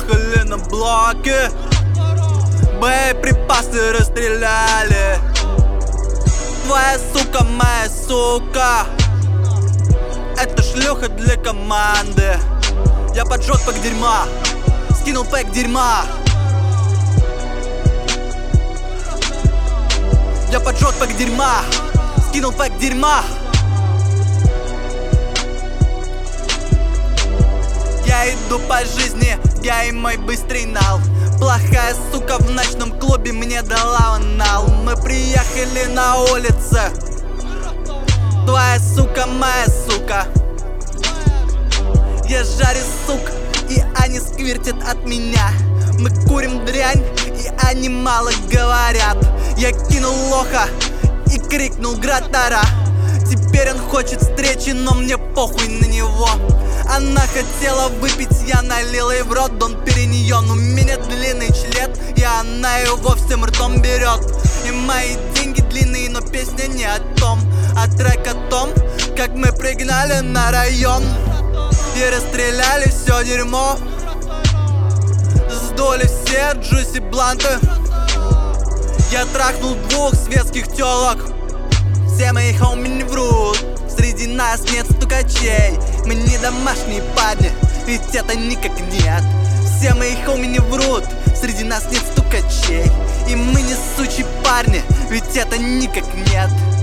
приехали на блоке, боеприпасы расстреляли. Твоя сука, моя сука, это шлюха для команды. Я поджег пэк дерьма, скинул пэк дерьма. Я поджег пэк дерьма, скинул пэк дерьма. Я иду по жизни, я и мой быстрый нал. Плохая сука в ночном клубе мне дала анал. Мы приехали на улице, твоя сука, моя сука. Я жарю сук, и они сквиртят от меня. Мы курим дрянь, и они мало говорят. Я кинул лоха и крикнул гратара. Теперь он хочет встречи, но мне похуй на него. Она хотела выпить, я налил ей в рот Дон Периньон. У меня длинный член, и она его всем ртом берет. И мои деньги длинные, но песня не о том, а трек о том, как мы пригнали на район и расстреляли все дерьмо. Сдули все джуси бланты. Я трахнул 2 светских телок. Все мои хоми не врут, среди нас нет стукачей. Мы не домашние парни, ведь это никак нет. Все мои хоми не врут, среди нас нет стукачей. И мы не сучьи парни, ведь это никак нет.